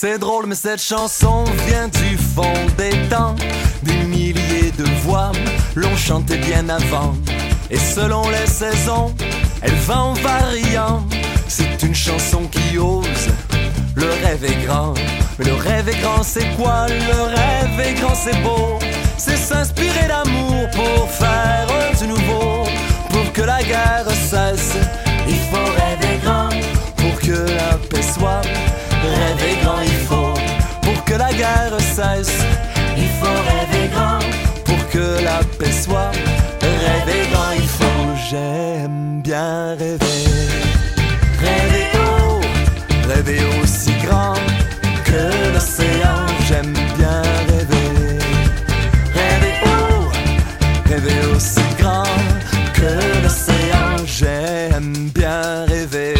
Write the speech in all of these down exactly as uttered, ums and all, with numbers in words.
C'est drôle mais cette chanson vient du fond des temps. Des milliers de voix l'ont chanté bien avant. Et selon les saisons, elle va en variant. C'est une chanson qui ose, le rêve est grand. Mais le rêve est grand, c'est quoi? Le rêve est grand, c'est beau. C'est s'inspirer d'amour pour faire du nouveau. Pour que la guerre cesse, il faut rêver grand. Pour que la paix soit, rêver grand il faut. Pour que la guerre cesse, il faut rêver grand. Pour que la paix soit, rêver grand il faut. J'aime bien rêver. Rêver haut, rêver aussi grand que l'océan. J'aime bien rêver. Rêver haut, rêver aussi grand que l'océan. J'aime bien rêver.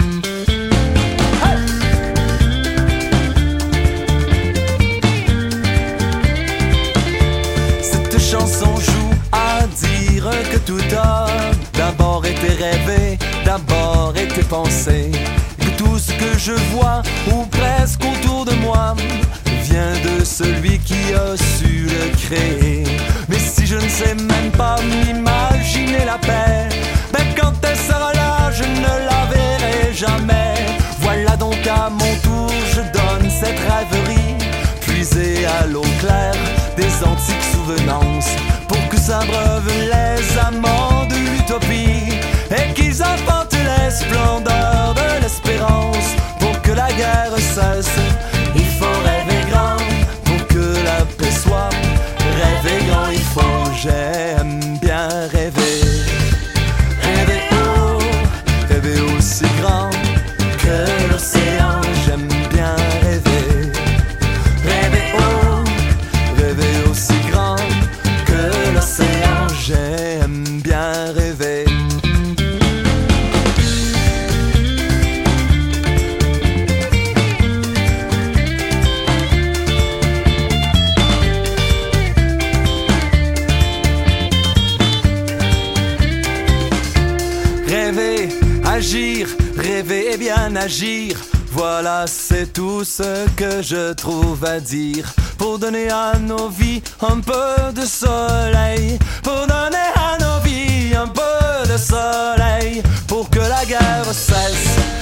Cette chanson joue à dire que tout a d'abord été rêvé, d'abord été pensé. Que tout ce que je vois, ou presque autour de moi, vient de celui qui a su le créer. Mais si je ne sais même pas m'imaginer la paix, ben quand elle sera là, je ne la verrai jamais. Voilà donc à mon tour, je donne cette rêverie, puisée à l'eau claire des antiques souvenances, pour que s'abreuvent les amants de l'utopie et qu'ils apportent les splendeurs de l'espérance. Pour que la guerre cesse, il faut rêver grand. Pour que la paix soit, rêver grand il faut. J'aime bien rêver. Rêver haut, rêver aussi grand que l'océan. J'aime bien rêver. Rêver haut, rêver aussi grand que l'océan. J'aime bien rêver. Rêver, agir, rêver et bien agir. Voilà, c'est tout ce que je trouve à dire. Pour donner à nos vies un peu de soleil. Pour donner à nos vies un peu de soleil. Pour que la guerre cesse,